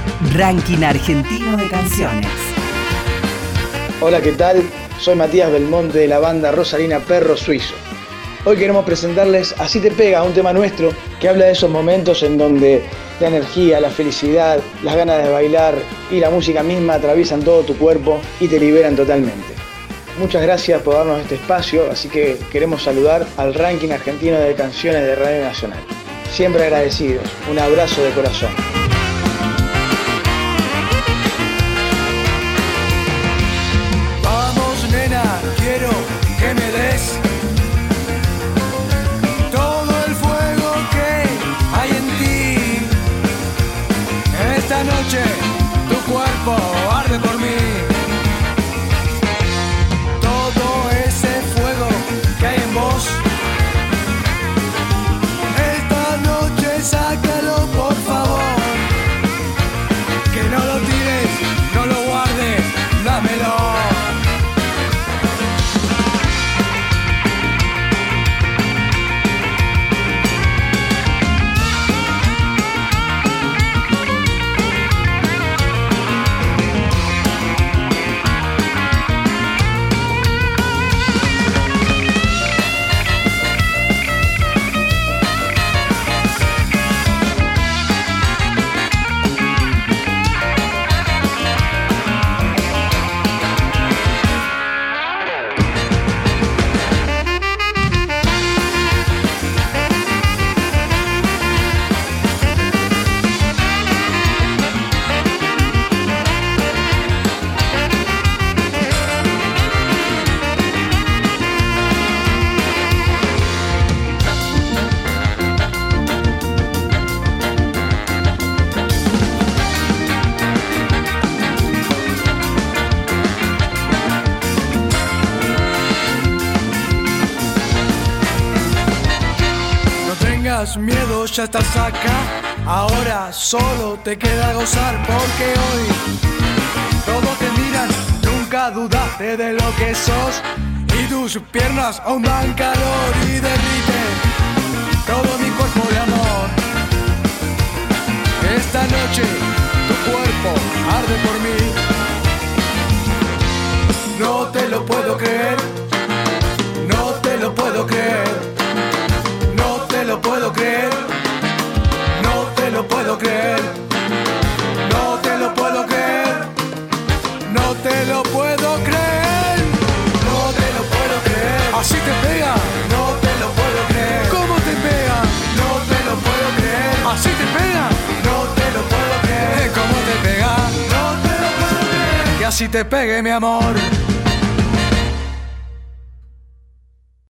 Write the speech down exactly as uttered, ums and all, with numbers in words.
Ranking Argentino de Canciones. Hola, ¿qué tal? Soy Matías Belmonte de la banda Rosalina Perro Suizo. Hoy queremos presentarles Así te pega, un tema nuestro que habla de esos momentos en donde la energía, la felicidad, las ganas de bailar y la música misma atraviesan todo tu cuerpo y te liberan totalmente. Muchas gracias por darnos este espacio, así que queremos saludar al Ranking Argentino de Canciones de Radio Nacional. Siempre agradecidos. Un abrazo de corazón. Vamos, nena, quiero que me des todo el fuego que hay en ti. Esta noche tu cuerpo arde por mí. Todo ese fuego que hay en vos. Esta noche sácalo, por favor. Que no lo tires, no lo guardes, dámelo. Miedo, ya estás acá. Ahora solo te queda gozar, porque hoy todos te miran. Nunca dudaste de lo que sos, y tus piernas aún dan calor y derriten todo mi cuerpo de amor. Esta noche tu cuerpo arde por mí. No te lo puedo creer, no te lo puedo creer. No te lo puedo creer, no te lo puedo creer, no te lo puedo creer, no te lo puedo creer, no te lo puedo creer. Así te pega, no te lo puedo creer. ¿Cómo te pega? No te lo puedo creer. Así te pega, no te lo puedo creer. ¿Cómo te pega? No te lo puedo creer. Que así te pegue, mi amor.